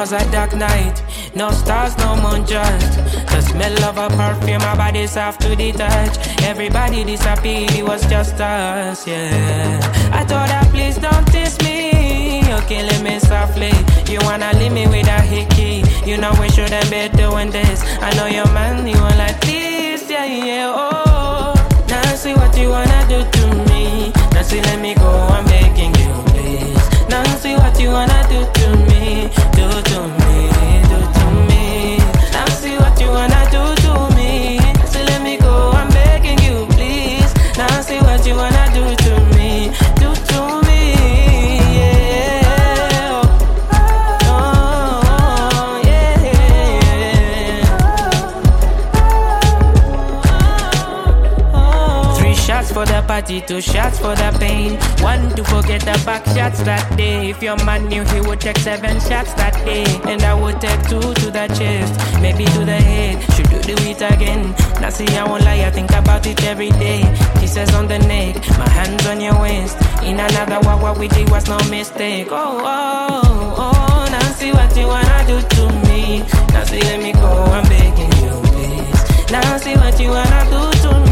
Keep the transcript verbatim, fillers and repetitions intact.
was a dark night. No stars, no moon, just the smell of a perfume. My body soft to the touch. Everybody disappeared, it was just us, yeah. I told her, please don't diss me. You're killing me softly. You wanna leave me with a hickey. You know we shouldn't be doing this. I know your man, you want like this, yeah, yeah, oh. Now see what you wanna do to me. Now see, let me go, I'm begging you, please. Now see what you wanna do to me. Do to me, do to me. Now see what you wanna do to me. Now see, let me go, I'm begging you, please. Now see what you wanna do to me. Do to me, yeah. Oh, yeah. Three shots for the party, two shots for the pain. One to forget the back shots that day. If your man knew, he would take seven shots that day. And I would take two to the chest, maybe to the head. Should you do it again? Now see, I won't lie, I think about it every day. Kisses on the neck, my hands on your waist. In another walk, what we did was no mistake. Oh, oh, oh, now see what you wanna do to me. Now see, let me go, I'm begging you, please. Now see what you wanna do to me.